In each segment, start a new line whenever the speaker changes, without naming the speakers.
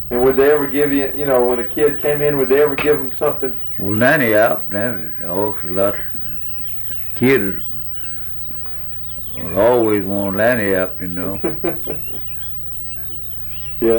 And would they ever give you, when a kid came in, would they ever give them something?
Well, anyhow, there's also a lot of kids would always want Lanny up,
Yeah.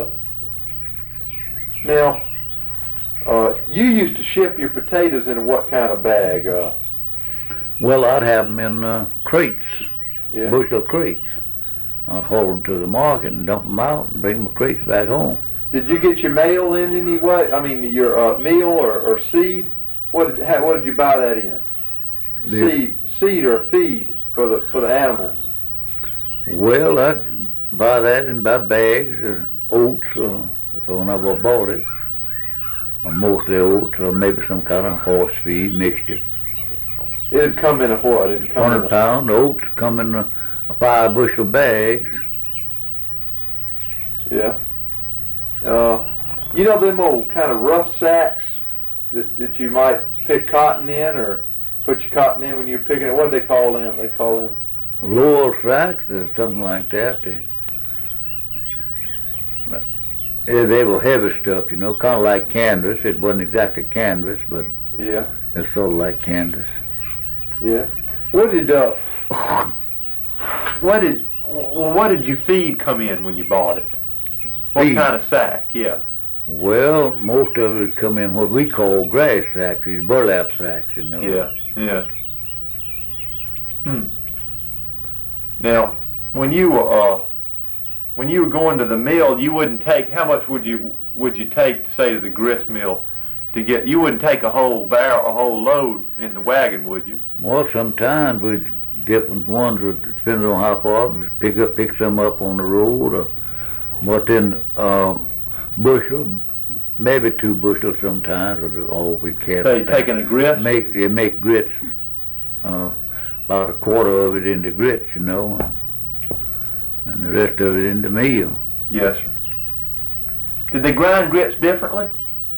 Now, you used to ship your potatoes in what kind of bag?
Well, I'd have them in crates,
Yeah.
bushel crates. I'd haul them to the market and dump them out and bring my crates back home.
Did you get your mail in any way? I mean, your meal or seed? What did you buy that in? Seed or feed for the animals?
Well, I'd buy that in by bags or oats, if I never bought it, or mostly oats, or maybe some kind of horse feed mixture.
It'd come in a what? It'd come
100-pound oats come in a 5-bushel bags.
Yeah. Them old kind of rough sacks that you might pick cotton in or put your cotton in when you're picking it? What do they call them? They call them
Lowell sacks or something like that. They were heavy stuff, kind of like canvas. It wasn't exactly canvas, but
yeah,
it's sort of like canvas.
Yeah. What did you feed come in when you bought it? What
Feed?
kind of sack? Yeah.
Well, most of it come in what we call grass sacks, these burlap sacks,
Yeah. Yeah. Now, when you were going to the mill, you wouldn't take. How much would you take, say, to the grist mill to get? You wouldn't take a whole load in the wagon, would you?
Well, sometimes we different ones would depend on how far we pick some up on the road, or but then bushel, maybe 2 bushels sometimes, or all we'd carry.
So you taking a grist?
Make grits. About a quarter of it into grits, and the rest of it into meal.
Yes, sir. Did they grind grits differently?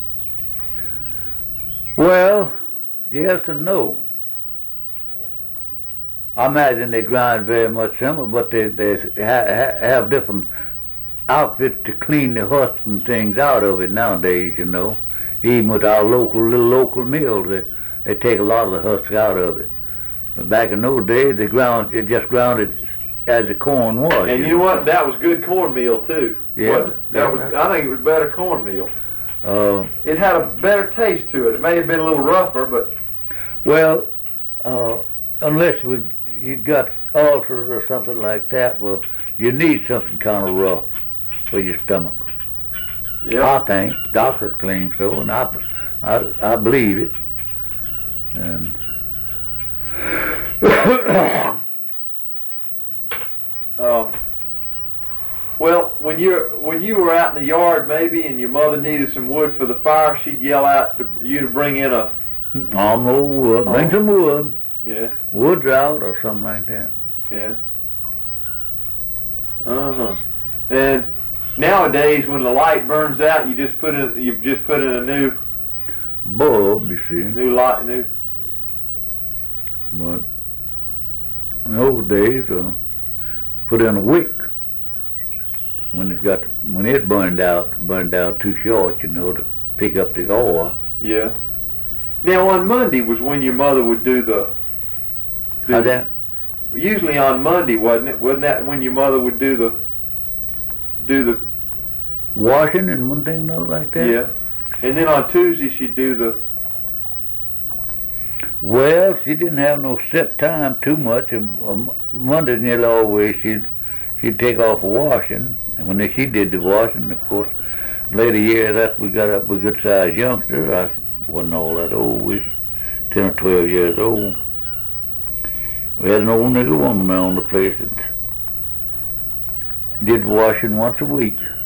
Well, yes and no. I imagine they grind very much similar, but they have different outfits to clean the husks and things out of it nowadays, Even with our little local mills, they take a lot of the husks out of it. But back in those days, they just ground it as the corn was.
And you know what? That was good cornmeal too.
Yeah.
I think it was better cornmeal. It had a better taste to it. It may have been a little rougher, but
well, unless you got ulcers or something like that, well, you need something kind of rough for your stomach.
yeah.
I think doctors claim so, and I believe it. And
Well, when you were out in the yard maybe, and your mother needed some wood for the fire, she'd yell out to you to bring in a.
on no wood, bring some wood.
Yeah.
Wood's out or something like that.
Yeah. And nowadays, when the light burns out, you've just put in a new
Bulb, you see.
new.
But in those days, put in a wick when it burned out too short, to pick up the oil.
Yeah. Now on Monday was when your mother would do the.
How's that?
Usually on Monday, wasn't it? Wasn't that when your mother would do the
washing and one thing and another like that?
Yeah. And then on Tuesday she'd do the.
Well, she didn't have no set time too much. Monday nearly always she'd take off washing, and when she did the washing, of course, later years after we got up a good sized youngster, I wasn't all that old. We was 10 or 12 years old. We had an old nigger woman around the place that did washing once a week.